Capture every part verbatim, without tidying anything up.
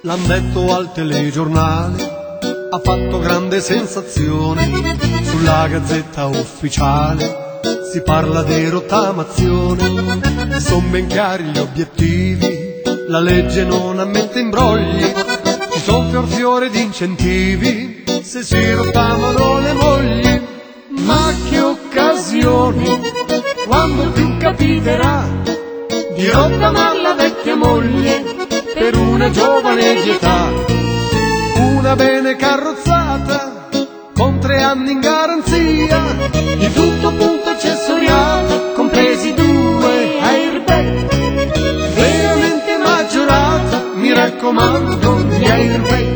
L'han detto al telegiornale, ha fatto grande sensazione. Sulla gazzetta ufficiale si parla di rottamazione. Son ben chiari gli obiettivi, la legge non ammette imbrogli. Ci son fior fiore di incentivi se si rottamano le mogli. Ma che occasioni, quando più capiterà di rottamar la vecchia moglie per una giovane di età? Una bene carrozzata, con tre anni in garanzia, di tutto punto accessoriata, compresi due airbag. Veramente maggiorata, mi raccomando, gli airbag.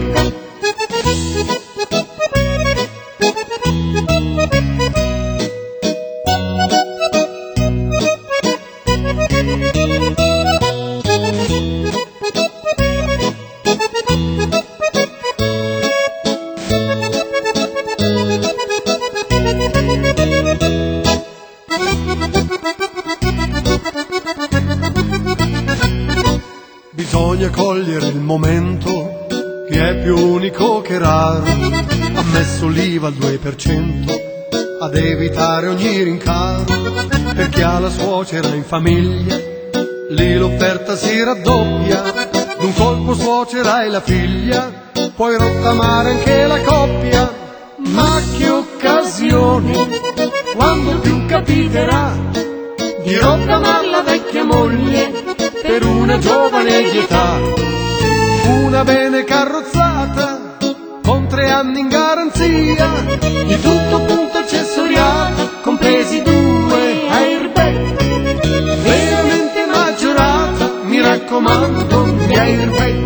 Bisogna cogliere il momento che è più unico che raro. Ha messo l'I V A al due per cento ad evitare ogni rincaro. Per chi ha la suocera in famiglia, lì l'offerta si raddoppia. D'un colpo suocera e la figlia, puoi rottamare anche la coppia. Ma che occasioni, quando più capiterà di rottamar la vecchia moglie per una giovane di età. Una bene carrozzata, con tre anni in garanzia, di tutto punto accessoriata, compresi due airbag. Veramente maggiorata, mi raccomando, gli airbag.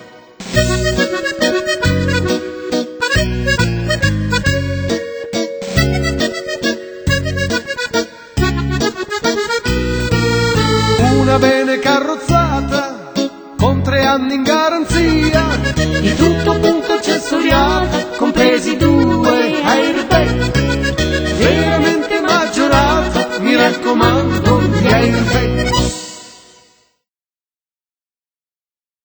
Una bene carrozzata, con tre anni in garanzia, di tutto punto accessoriata, compresi due